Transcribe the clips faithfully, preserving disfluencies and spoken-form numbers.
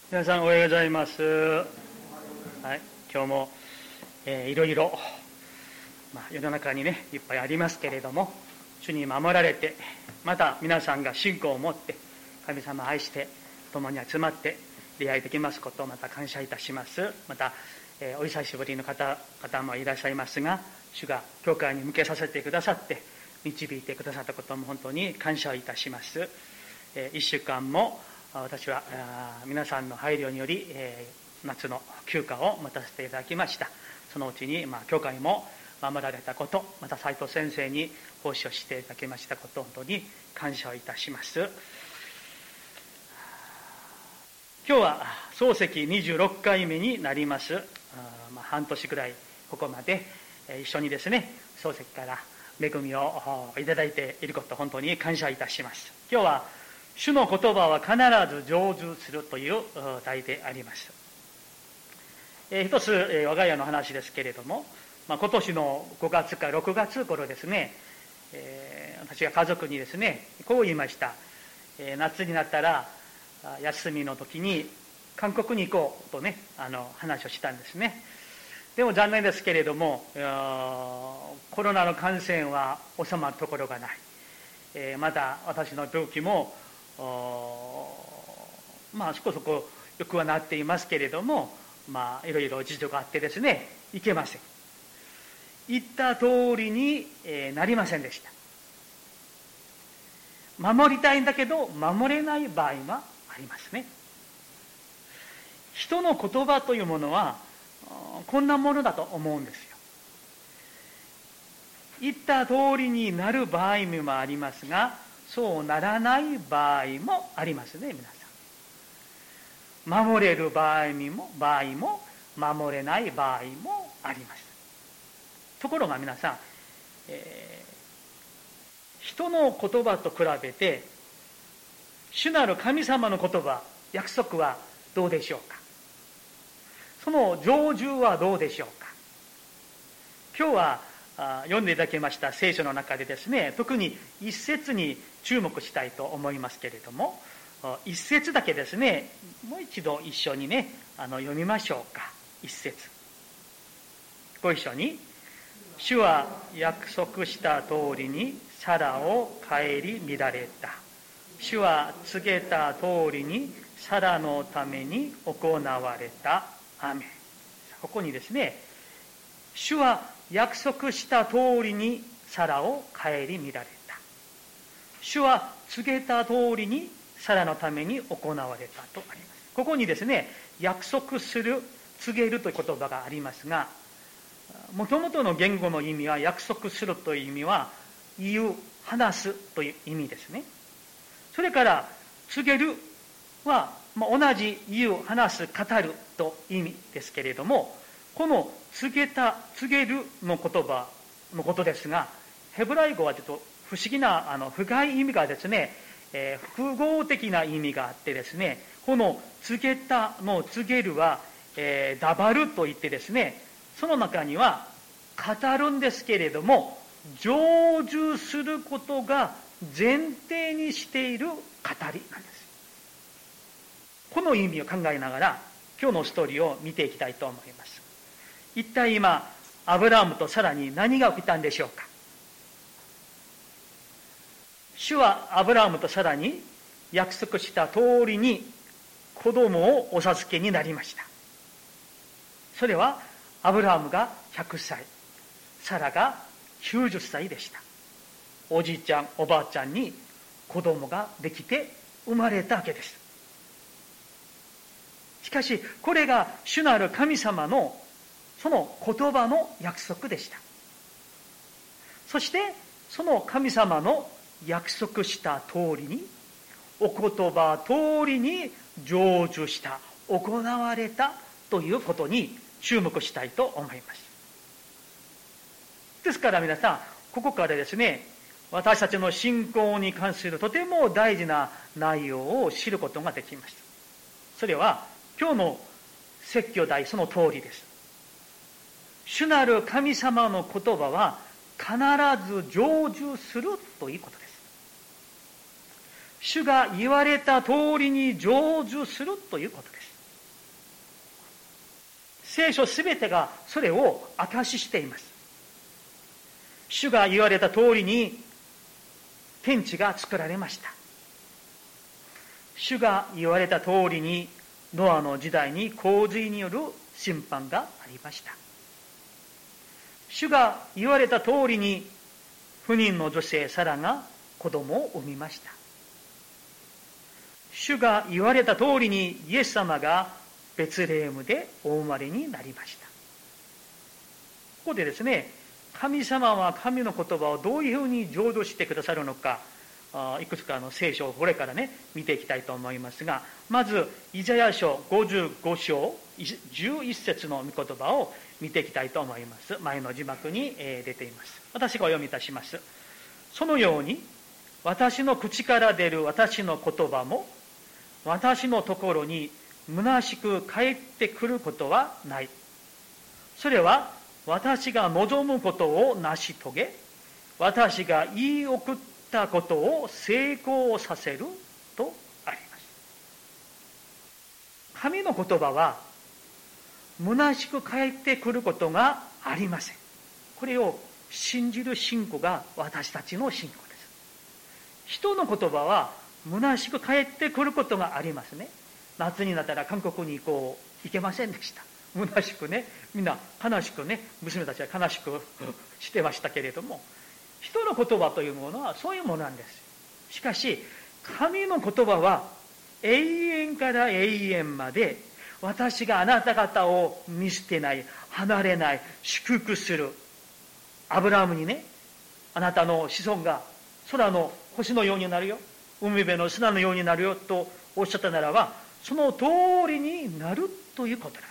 皆さんおはようございます。はい、今日も、えー、いろいろ、まあ、世の中にねいっぱいありますけれども、主に守られて、また皆さんが信仰を持って神様を愛して共に集まって出会いできますことをまた感謝いたします。また、えー、お久しぶりの方々もいらっしゃいますが、主が教会に向けさせてくださって導いてくださったことも本当に感謝いたします。えー、いっしゅうかんも私は皆さんの配慮により、えー、夏の休暇を持たせていただきました。そのうちに、まあ、教会も守られたこと、また斉藤先生に奉仕をしていただきましたこと、本当に感謝をいたします。今日は漱石にじゅうろっかいめになります。あ、まあ、半年くらいここまで一緒にですね、漱石から恵みをいただいていること、本当に感謝いたします。今日は主の言葉は必ず成就するという題であります。えー、一つ、えー、我が家の話ですけれども、まあ、今年のごがつかろくがつ頃ですね、えー、私が家族にですねこう言いました。えー、夏になったら休みの時に韓国に行こうとね、あの話をしたんですね。でも残念ですけれども、コロナの感染は収まるところがない。えー、また私の病気もまあそこそこよくはなっていますけれども、まあいろいろ事情があってですねいけません。言った通りに、えー、なりませんでした。守りたいんだけど守れない場合はありますね。人の言葉というものはこんなものだと思うんですよ。言った通りになる場合もありますが、そうならない場合もありますね。皆さん、守れる場合も場合も守れない場合もあります。ところが皆さん、えー、人の言葉と比べて主なる神様の言葉、約束はどうでしょうか。その成就はどうでしょうか。今日は読んでいただきました聖書の中でですね、特に一節に注目したいと思いますけれども、一節だけですね、もう一度一緒にねあの読みましょうか。一節ご一緒に。主は約束した通りにサラを顧みられた。主は告げた通りにサラのために行われた。アメン。ここにですね、主は約束した通りにサラを顧みられた。主は告げた通りにサラのために行われたとあります。ここにですね、約束する、告げるという言葉がありますが、もともとの言語の意味は、約束するという意味は言う、話すという意味ですね。それから告げるは、まあ、同じ言う、話す、語るという意味ですけれども、この告げた、告げるの言葉のことですが、ヘブライ語はちょっと不思議な、あの深い意味がですね、えー、複合的な意味があってですね、この告げたの告げるは、えー、ダバルといってですね、その中には語るんですけれども、成就することが前提にしている語りなんです。この意味を考えながら今日のストーリーを見ていきたいと思います。一体今アブラハムとサラに何が起きたんでしょうか。主はアブラハムとサラに約束した通りに子供をお授けになりました。それはアブラハムがひゃくさい、サラがきゅうじゅっさいでした。おじいちゃんおばあちゃんに子供ができて生まれたわけです。しかしこれが主なる神様のその言葉の約束でした。そしてその神様の約束した通りに、お言葉通りに成就した、行われたということに注目したいと思います。ですから皆さん、ここからですね、私たちの信仰に関するとても大事な内容を知ることができました。それは今日の説教題その通りです。主なる神様の言葉は必ず成就するということです。主が言われた通りに成就するということです。 聖書すべてがそれを証ししています。主が言われた通りに天地が作られました。主が言われた通りにノアの時代に洪水による審判がありました。主が言われた通りに不妊の女性サラが子供を産みました。主が言われた通りにイエス様がベツレヘムでお生まれになりました。ここでですね、神様は神の言葉をどういうふうに成就してくださるのか、いくつかの聖書をこれからね見ていきたいと思いますが、まずイザヤ書ごじゅうご章じゅういっ節の御言葉を見ていきたいと思います。前の字幕に出ています。私がお読みいたします。そのように私の口から出る私の言葉も私のところに虚しく帰ってくることはない。それは私が望むことを成し遂げ、私が言い送ったことを成功させるとあります。神の言葉は虚しく帰ってくることがありません。これを信じる信仰が私たちの信仰です。人の言葉は虚しく帰ってくることがありますね。夏になったら韓国に行こう行けませんでした。虚しくね、みんな悲しくね、娘たちは悲しくしてましたけれども、人の言葉というものはそういうものなんです。しかし神の言葉は永遠から永遠まで、私があなた方を見捨てない、離れない、祝福する。アブラハムにね、あなたの子孫が空の星のようになるよ、海辺の砂のようになるよとおっしゃったならば、その通りになるということなんです。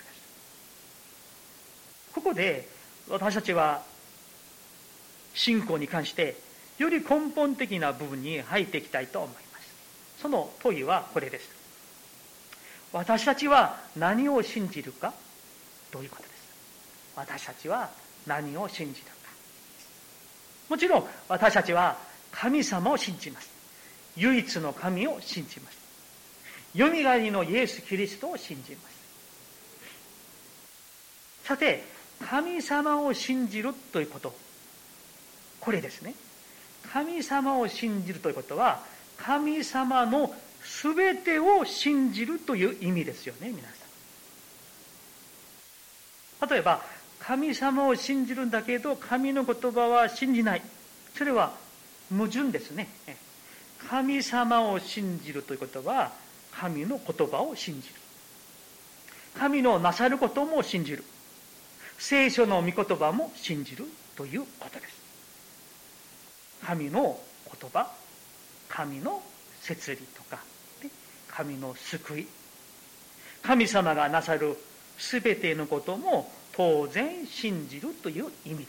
ここで私たちは信仰に関してより根本的な部分に入っていきたいと思います。その問いはこれです。私たちは何を信じるかということです。私たちは何を信じるか。もちろん私たちは神様を信じます。唯一の神を信じます。よみがえりのイエス・キリストを信じます。さて、神様を信じるということ、これですね。神様を信じるということは、神様のすべてを信じるという意味ですよね、皆さん。例えば、神様を信じるんだけど、神の言葉は信じない。それは矛盾ですね。神様を信じるということは、神の言葉を信じる。神のなさることも信じる。聖書の御言葉も信じるということです。神の言葉、神の摂理とか、神の救い、神様がなさるすべてのことも当然信じるという意味です。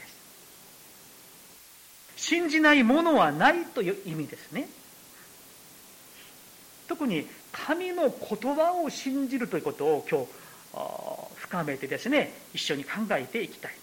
信じないものはないという意味ですね。特に神の言葉を信じるということを今日深めてですね、一緒に考えていきたいです。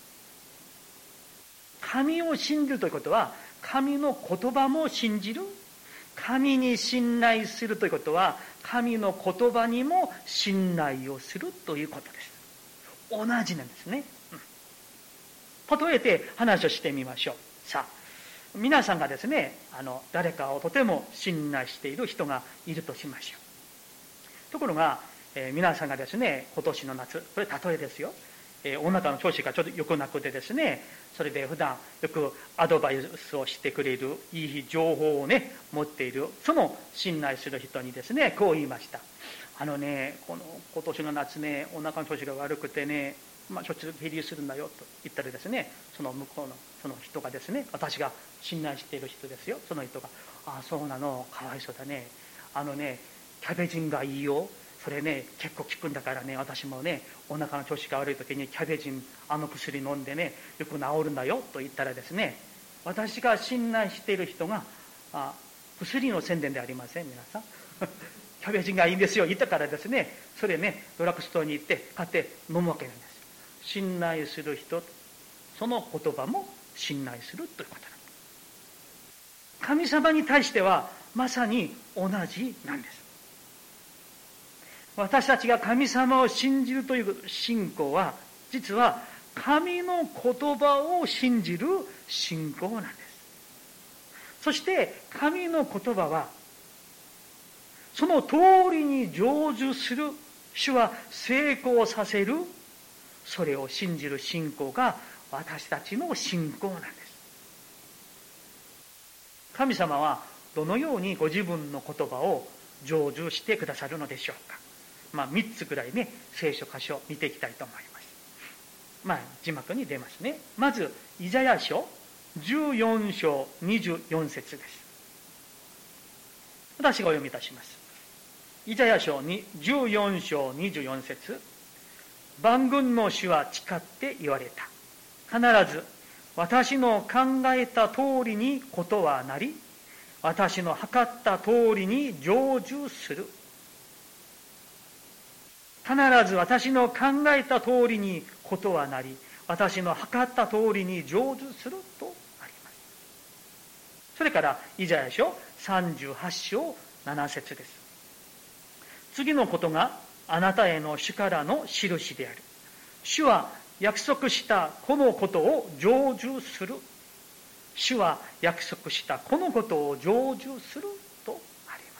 神を信じるということは、神の言葉も信じる。神に信頼するということは、神の言葉にも信頼をするということです。同じなんですね。うん、例えて話をしてみましょう。さあ、皆さんがですね、あの誰かをとても信頼している人がいるとしましょう。ところが、えー、皆さんがですね、今年の夏、これ例えですよ、えー、お腹の調子がちょっと良くなくてですね、それで普段よくアドバイスをしてくれるいい情報をね持っている、その信頼する人にですね、こう言いました。あのね、この今年の夏ね、お腹の調子が悪くてね、まあ、しょっちゅう下痢するんだよと言ったらですね、その向こうのその人がですね、私が信頼している人ですよ、その人が、ああそうなの、かわいそうだね、あのねキャベジンがいいよ、それね結構効くんだからね、私もねお腹の調子が悪い時にキャベジンあの薬飲んでねよく治るんだよと言ったらですね、私が信頼している人が、あ薬の宣伝でありません皆さんキャベジンがいいんですよ言ったからですね、それねドラッグストアに行って買って飲むわけなんです。信頼する人、その言葉も信頼するということなんです。神様に対してはまさに同じなんです。 私たちが神様を信じるという信仰は、実は神の言葉を信じる信仰なんです。そして神の言葉は、その通りに成就する、主は成功させる、それを信じる信仰が私たちの信仰なんです。神様はどのようにご自分の言葉を成就してくださるのでしょうか。まあみっつくらいね、聖書箇所を見ていきたいと思います。まあ字幕に出ますね。まずイザヤ書じゅうよん章にじゅうよん節です。私がお読みいたします。イザヤ書じゅうよん章にじゅうよん節。万軍の主は誓って言われた。必ず私の考えた通りにことはなり、私の計った通りに成就する。必ず私の考えた通りにことはなり、私の計った通りに成就するとあります。それからイザヤ書さんじゅうはち章なな節です。次のことがあなたへの主からの印である。主は約束したこのことを成就する。主は約束したこのことを成就するとあります。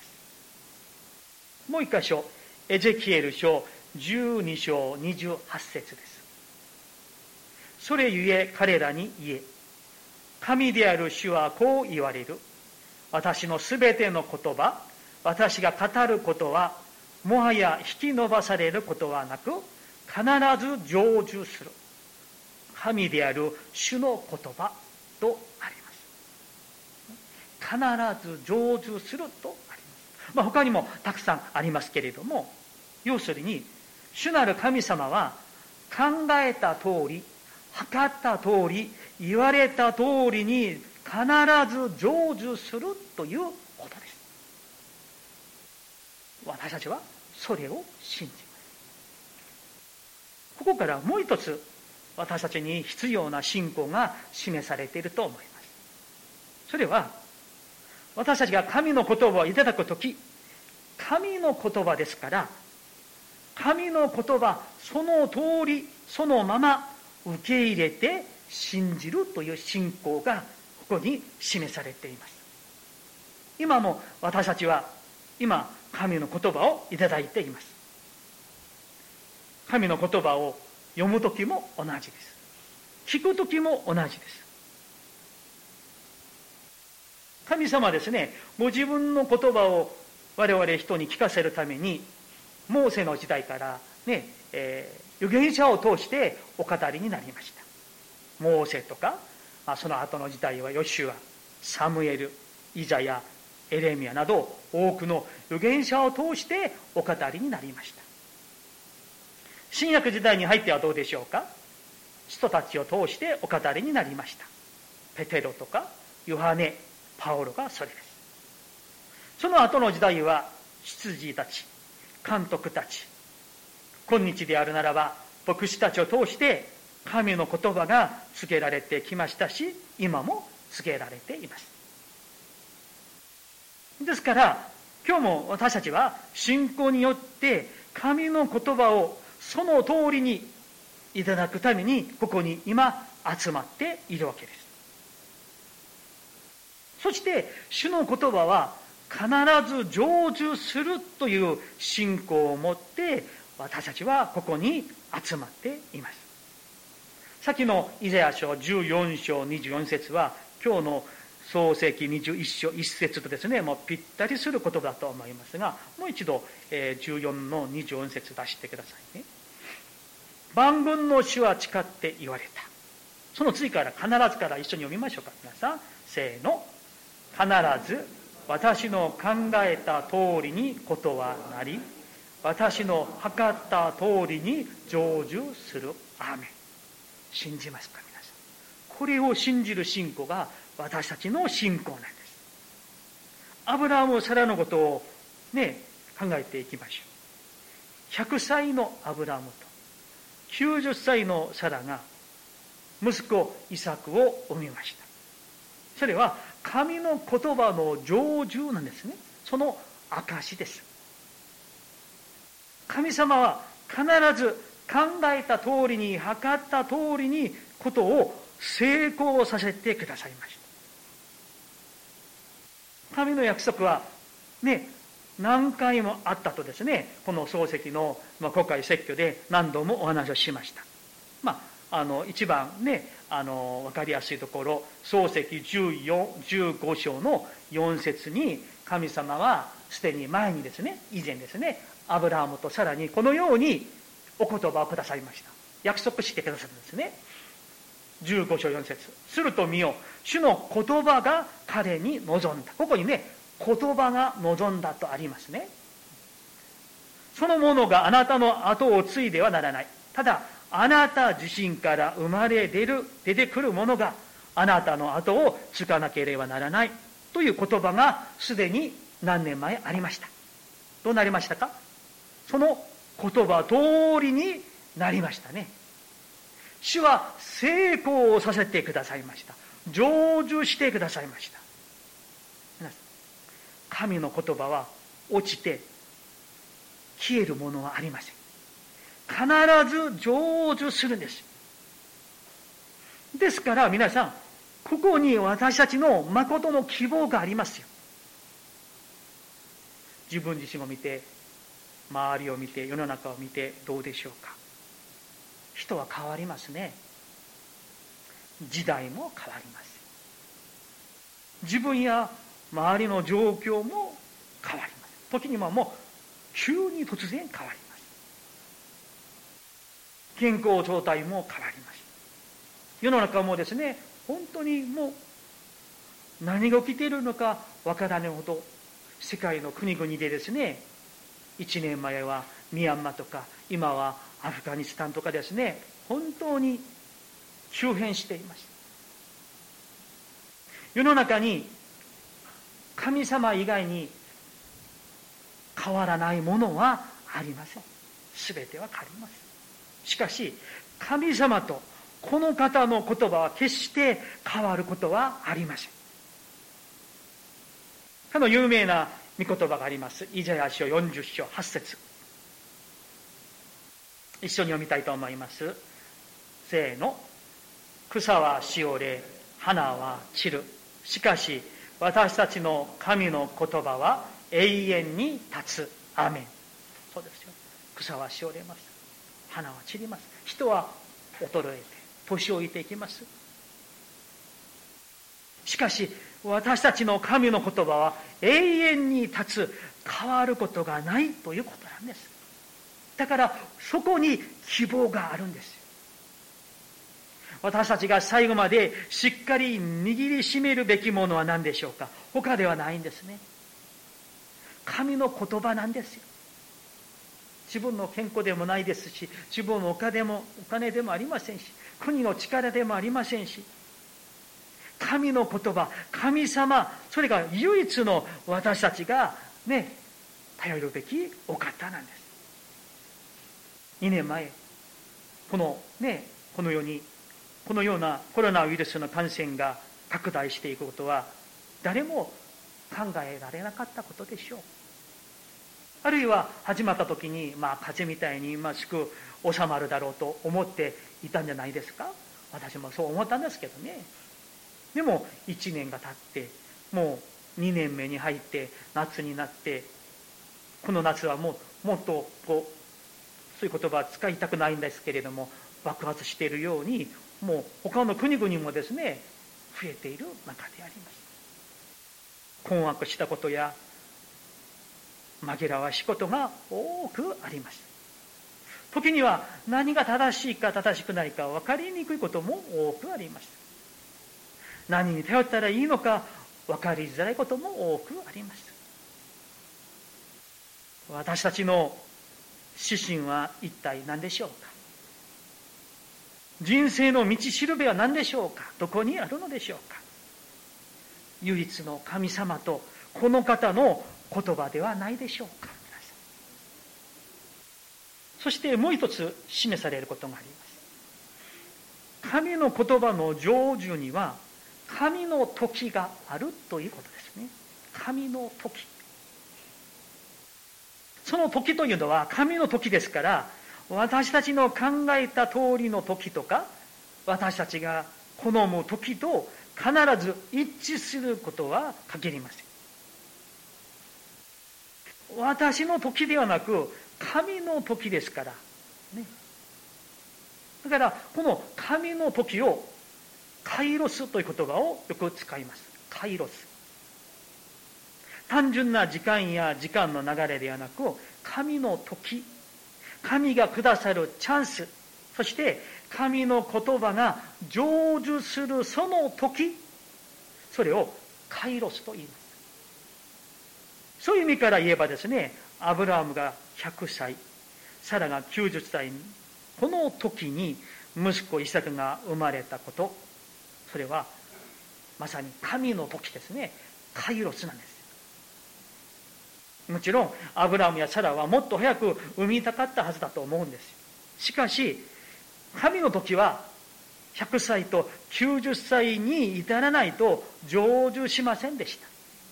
もう一箇所、エゼキエル書じゅうに章にじゅうはち節です。それゆえ彼らに言え、神である主はこう言われる。私のすべての言葉、私が語ることは、もはや引き延ばされることはなく、必ず成就する。神である主の言葉とあります。必ず成就するとあります。まあ、他にもたくさんありますけれども、要するに、主なる神様は考えた通り、計った通り、言われた通りに必ず成就するということです。私たちはそれを信じます。ここからもう一つ、私たちに必要な信仰が示されていると思います。それは、私たちが神の言葉をいただくとき、神の言葉ですから、神の言葉、その通り、そのまま受け入れて信じるという信仰がここに示されています。今も私たちは、今、神の言葉をいただいています。神の言葉を読むときも同じです。聞くときも同じです。神様はですね、ご自分の言葉を我々人に聞かせるために、モーセの時代からね、えー、預言者を通してお語りになりました。モーセとか、まあ、その後の時代はヨシュア、サムエル、イザヤ、エレミヤなど多くの預言者を通してお語りになりました。新約時代に入ってはどうでしょうか。人たちを通してお語りになりました。ペテロとかヨハネ、パウロがそれです。その後の時代は執事たち、監督たち、今日であるならば牧師たちを通して神の言葉が告げられてきましたし、今も告げられています。ですから今日も私たちは信仰によって神の言葉をその通りにいただくためにここに今集まっているわけです。そして主の言葉は必ず成就するという信仰を持って私たちはここに集まっています。さっきのイザヤ書じゅうよん章にじゅうよん節は今日の創世記にじゅういっ章いち節とですね、もうぴったりする言葉だと思いますが、もう一度じゅうよんのにじゅうよん節出してくださいね。万軍の主は誓って言われた。その次から必ずから一緒に読みましょうか。皆さん、せーの。必ず私の考えた通りにことはなり、私の計った通りに成就する。アーメン。信じますか皆さん。これを信じる信仰が私たちの信仰なんです。アブラハム・サラのことをね、考えていきましょう。ひゃくさいのアブラハムときゅうじゅっさいのサラが息子イサクを産みました。それは神の言葉の成就なんですね。その証です。 神様は必ず考えた通りに、測った通りにことを成功させてくださいました。神の約束はね、何回もあったとですね、この漱石の国会説教で何度もお話をしました。まあ、あの一番ね、あの分かりやすいところ、漱石じゅうよん、じゅうご章のよん節に、神様はすでに前にですね、以前ですね、アブラハムとさらにこのようにお言葉をくださいました。約束してくださったんですね。じゅうご章よん節。すると見よ、主の言葉が彼に望んだ。ここにね、言葉が望んだとありますね。そのものがあなたの後を継いではならない。ただ、あなた自身から生まれ出る、出てくるものがあなたの後を継がなければならないという言葉がすでに何年前ありました。どうなりましたか？その言葉通りになりましたね。主は成功をさせてくださいました。成就してくださいました。神の言葉は落ちて消えるものはありません。必ず成就するんです。ですから皆さん、ここに私たちの誠の希望がありますよ。自分自身を見て、周りを見て、世の中を見てどうでしょうか。人は変わりますね。時代も変わります。自分や周りの状況も変わります。時にはもう急に突然変わります。健康状態も変わります。世の中もですね、本当にもう何が起きているのかわからないほど、世界の国々でですね、いちねんまえはミャンマーとか、今はアフガニスタンとかですね、本当に急変しています。世の中に神様以外に変わらないものはありません。すべては変わります。しかし、神様とこの方の言葉は決して変わることはありません。あの有名な御言葉があります。イザヤ書よんじゅう章はち節。一緒に読みたいと思います。せーの。草はしおれ、花は散る。しかし、私たちの神の言葉は永遠に立つ。アーメン。そうですよ。草はしおれます。花は散ります。人は衰えて、年老いていきます。しかし、私たちの神の言葉は永遠に立つ、変わることがないということなんです。だから、そこに希望があるんですよ。私たちが最後までしっかり握りしめるべきものは何でしょうか。他ではないんですね。神の言葉なんですよ。自分の健康でもないですし、自分のお金も、お金でもありませんし、国の力でもありませんし、神の言葉、神様、それが唯一の私たちがね、頼るべきお方なんです。にねんまえ、このね、この世に、このようなコロナウイルスの感染が拡大していくことは、誰も考えられなかったことでしょう。あるいは始まった時に、まあ風邪みたいに今すぐ収まるだろうと思っていたんじゃないですか。私もそう思ったんですけどね。でもいちねんが経って、もうにねんめに入って夏になって、この夏はもうもっとこう、そういう言葉は使いたくないんですけれども、爆発しているように、もう他の国々もですね、増えている中であります。困惑したことや紛らわしいことが多くあります。時には何が正しいか正しくないか分かりにくいことも多くあります。何に頼ったらいいのか分かりづらいことも多くあります。私たちの指針は一体何でしょうか。人生の道しるべは何でしょうか。どこにあるのでしょうか。唯一の神様とこの方の言葉ではないでしょうか。そしてもう一つ示されることがあります。神の言葉の成就には神の時があるということですね。神の時。 その時というのは神の時ですから、私たちの考えた通りの時とか、私たちが好む時と必ず一致することは限りません。私の時ではなく神の時ですからね。だからこの神の時をカイロスという言葉をよく使います。カイロス。単純な時間や時間の流れではなく、神の時、神がくださるチャンス、そして神の言葉が成就するその時、それをカイロスと言います。そういう意味から言えばですね、アブラハムがひゃくさい、サラがきゅうじゅっさい、この時に息子イサクが生まれたこと、それはまさに神の時ですね。カイロスなんです。もちろんアブラハムやサラはもっと早く産みたかったはずだと思うんですよ。しかし神の時はひゃくさいときゅうじゅっさいに至らないと成就しませんでした。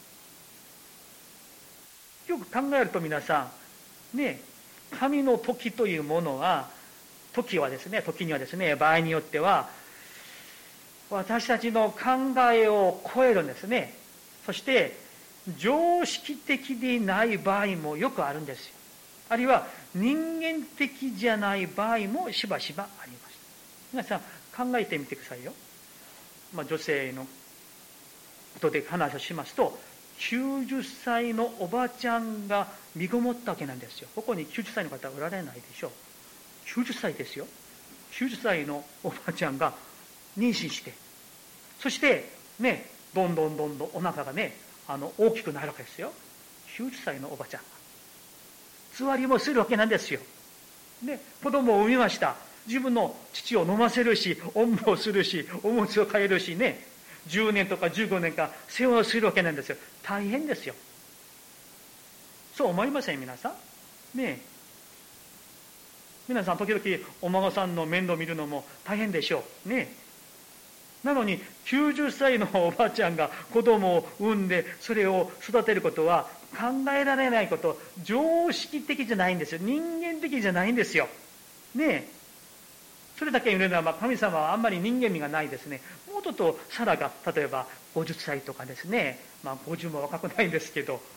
よく考えると皆さんね、神の時というものは、時はですね、時にはですね、場合によっては私たちの考えを超えるんですね。そして常識的でない場合もよくあるんですよ。あるいは人間的じゃない場合もしばしばあります。皆さん考えてみてくださいよ。まあ、女性のことで話をしますと、きゅうじゅっさいのおばちゃんが身ごもったわけなんですよ。ここにきゅうじゅっさいの方はおられないでしょう。きゅうじゅっさいですよ。きゅうじゅっさいのおばちゃんが妊娠して、そしてね、どんどんどんどんお腹がね、あの大きくなるわけですよ。きゅうじゅっさいのおばちゃんがつわりもするわけなんですよ。で、子供を産みました。自分の父を飲ませるし、おんぶをするし、おむつを替えるしね、じゅうねんとかじゅうごねんか世話をするわけなんですよ。大変ですよ。そう思いません皆さんねえ。皆さん時々お孫さんの面倒見るのも大変でしょうねえ。なのにきゅうじゅっさいのおばあちゃんが子供を産んでそれを育てることは考えられないこと、常識的じゃないんですよ。人間的じゃないんですよねえ。それだけ言うのは、まあ、神様はあんまり人間味がないですね。もうちょっとサラが例えばごじゅっさいとかですね、まあごじゅうも若くないんですけど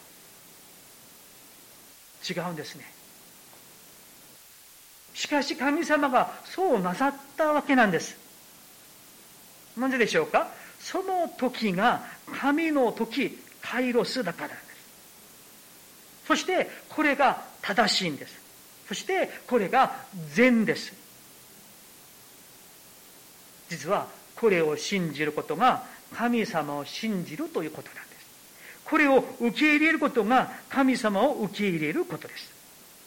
違うんですね。しかし神様がそうなさったわけなんです。なぜでしょうか。その時が神の時、カイロスだからなんです。そしてこれが正しいんです。そしてこれが善です。実はこれを信じることが神様を信じるということなんです。これを受け入れることが神様を受け入れることです。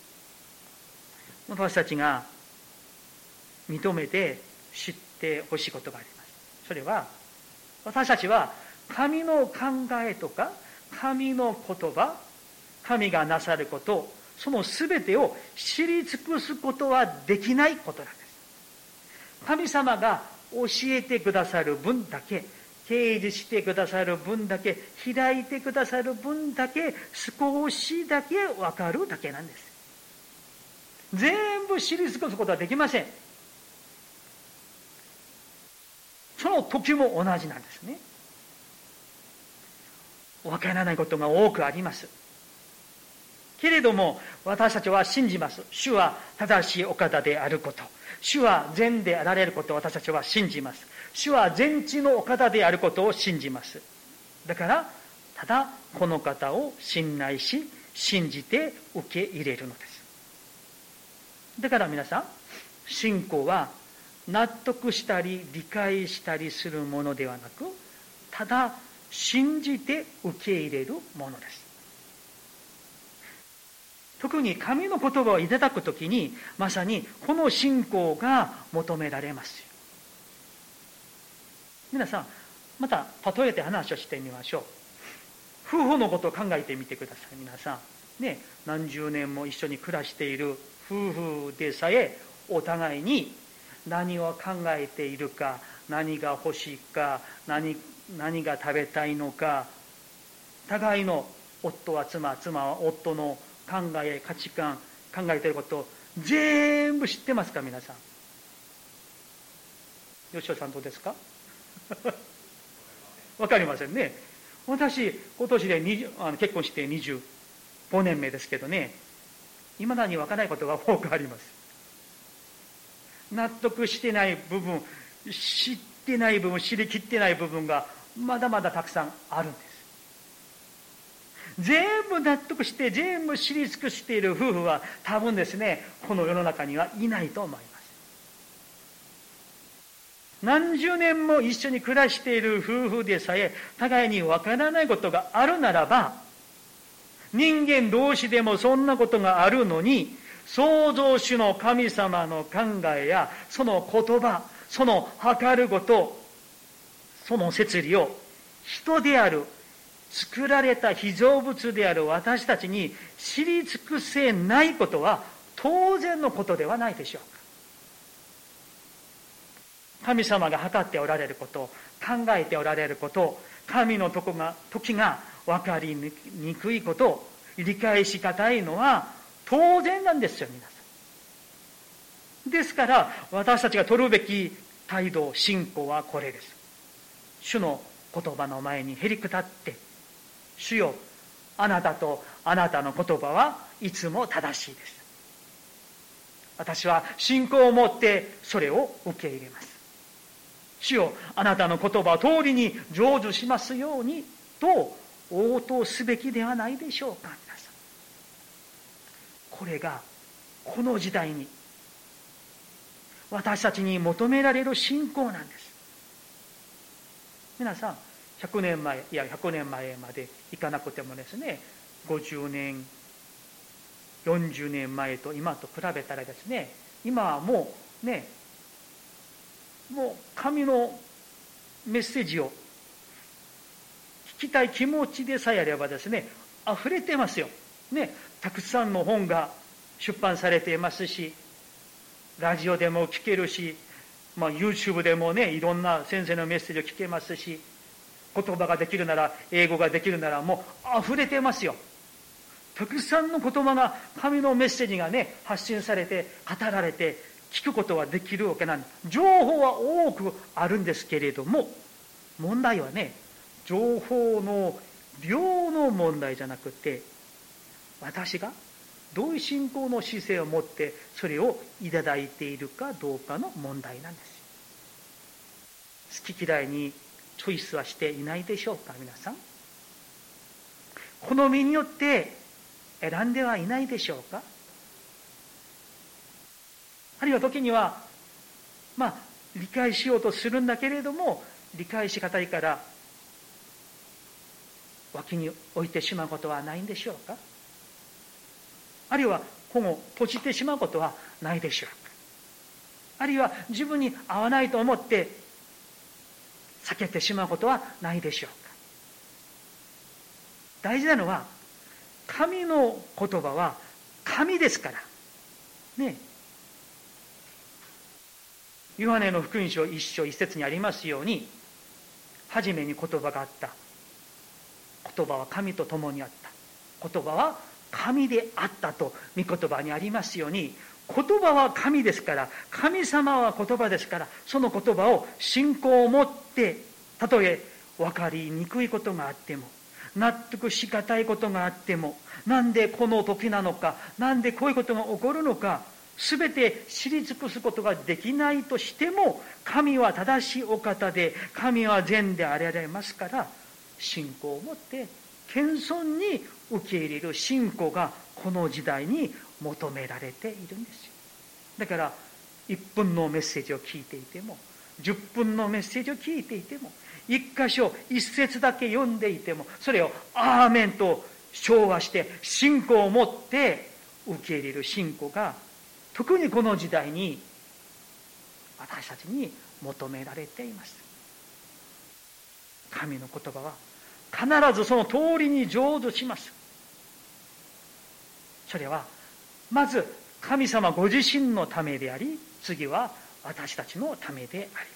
私たちが認めて知ってほしいことがあります。それは、私たちは神の考えとか神の言葉、神がなさること、その全てを知り尽くすことはできないことなんです。神様が教えてくださる分だけ、掲示してくださる分だけ、開いてくださる分だけ、少しだけわかるだけなんです。全部知り尽くすことはできません。その時も同じなんですね。わからないことが多くあります。けれども私たちは信じます。主は正しいお方であること、主は善であられることを私たちは信じます。主は全知のお方であることを信じます。だからただこの方を信頼し信じて受け入れるのです。だから皆さん、信仰は納得したり理解したりするものではなく、ただ信じて受け入れるものです。特に神の言葉をいただくときに、まさにこの信仰が求められますよ。皆さん、また例えて話をしてみましょう。夫婦のことを考えてみてください。皆さんね、何十年も一緒に暮らしている夫婦でさえ、お互いに何を考えているか、何が欲しいか、何、何が食べたいのか、互いの夫は妻、妻は夫の考え、価値観、考えていることを全部知ってますか、皆さん。吉尾さんどうですか？わかりませんね。私、今年でにじゅうあの結婚してにじゅうごねんめですけどね、いまだにわからないことが多くあります。納得してない部分、知ってない部分、知りきってない部分がまだまだたくさんあるんです。全部納得して全部知り尽くしている夫婦は多分ですね、この世の中にはいないと思います。何十年も一緒に暮らしている夫婦でさえ互いにわからないことがあるならば、人間同士でもそんなことがあるのに、創造主の神様の考えやその言葉、その計ること、その摂理を人である作られた被造物である私たちに知り尽くせないことは当然のことではないでしょうか。神様が計っておられること、考えておられること、神のとこが時が分かりにくいこと、理解しがたいのは当然なんですよ、皆さん。ですから私たちが取るべき態度、信仰はこれです。主の言葉の前にへりくだって、主よ、あなたとあなたの言葉はいつも正しいです。私は信仰を持ってそれを受け入れます。主よ、あなたの言葉を通りに成就しますようにと応答すべきではないでしょうか、皆さん。これがこの時代に私たちに求められる信仰なんです。皆さん、ひゃくねんまえ、いやひゃくねんまえまでいかなくてもですね、ごじゅうねん、よんじゅうねんまえと今と比べたらですね、今はもうね、もう神のメッセージを聞きたい気持ちでさえあればですね、溢れてますよ。ね、たくさんの本が出版されていますし、ラジオでも聞けるし、まあ、YouTube でもね、いろんな先生のメッセージを聞けますし、言葉ができるなら、英語ができるならもう溢れてますよ。たくさんの言葉が、神のメッセージがね、発信されて、語られて、聞くことはできるわけなんです。情報は多くあるんですけれども、問題はね、情報の量の問題じゃなくて、私がどういう信仰の姿勢を持ってそれをいただいているかどうかの問題なんですよ。好き嫌いにチョイスはしていないでしょうか、皆さん。好みによって選んではいないでしょうか。あるいは時にはまあ理解しようとするんだけれども、理解しがたいから脇に置いてしまうことはないんでしょうか。あるいは本を閉じてしまうことはないでしょうか。あるいは自分に合わないと思って避けてしまうことはないでしょうか。大事なのは、神の言葉は神ですからね。ヨハネの福音書一章一節にありますように、初めに言葉があった、言葉は神と共にあった、言葉は神であったと御言葉にありますように、言葉は神ですから、神様は言葉ですから、その言葉を信仰を持って、たとえ分かりにくいことがあっても、納得しがたいことがあっても、なんでこの時なのか、なんでこういうことが起こるのか、すべて知り尽くすことができないとしても、神は正しいお方で、神は善であられますから、信仰を持って謙遜に受け入れる信仰がこの時代に求められているんですよ。だからいっぷんのメッセージを聞いていても、じゅっぷんのメッセージを聞いていても、一箇所一節だけ読んでいても、それをアーメンと唱和して信仰を持って受け入れる信仰が、特にこの時代に私たちに求められています。神の言葉は必ずその通りに成就します。それはまず神様ご自身のためであり、次は私たちのためであります。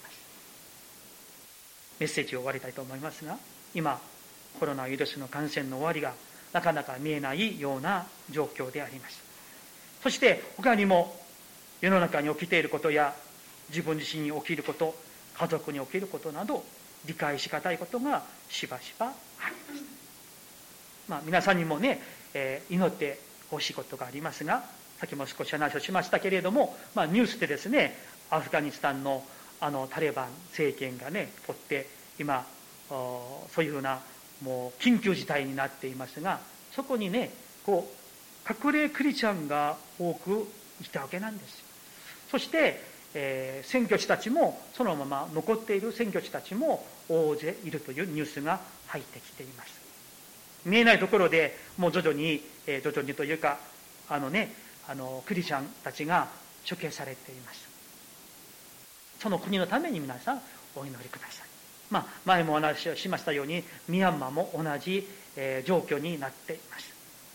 メッセージを終わりたいと思いますが、今コロナウイルスの感染の終わりがなかなか見えないような状況であります。そして他にも世の中に起きていることや自分自身に起きること、家族に起きることなど理解しがたいことがしばしばあります。まあ、皆さんにもね、えー、祈ってほしいことがありますが、さっきも少し話をしましたけれども、まあ、ニュースでですね、アフガニスタンのあのタリバン政権がね取って今そういうふうなもう緊急事態になっていますが、そこにねこう隠れクリスチャンが多くいたわけなんですよ。そして、えー、宣教師たちもそのまま残っている宣教師たちも大勢いるというニュースが入ってきています。見えないところでもう徐々に、えー、徐々にというかあのねあのクリスチャンたちが処刑されています。その国のために皆さんお祈りください。まあ、前もお話をしましたようにミャンマーも同じ、えー、状況になっています。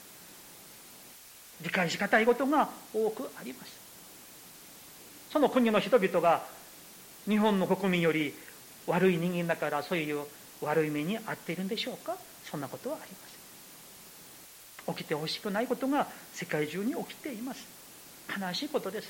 理解しがたいことが多くあります。その国の人々が日本の国民より悪い人間だからそういう悪い目に遭っているんでしょうか。そんなことはありません。起きてほしくないことが世界中に起きています。悲しいことです。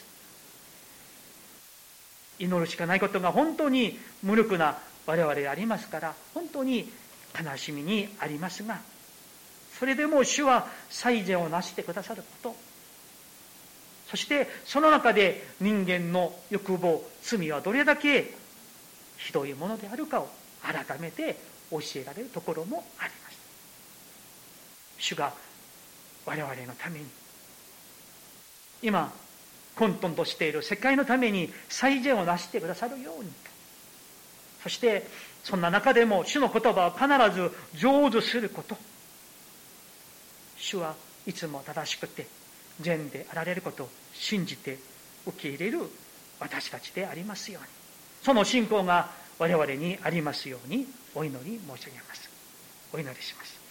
祈るしかないことが本当に無力な我々でありますから、本当に悲しみにありますが、それでも主は最善をなしてくださること、そしてその中で人間の欲望、罪はどれだけひどいものであるかを改めて教えられるところもあります。主が我々のために今混沌としている世界のために最善をなしてくださるように、そしてそんな中でも主の言葉を必ず成就すること、主はいつも正しくて善であられることを信じて受け入れる私たちでありますように、その信仰が我々にありますようにお祈り申し上げます。お祈りします。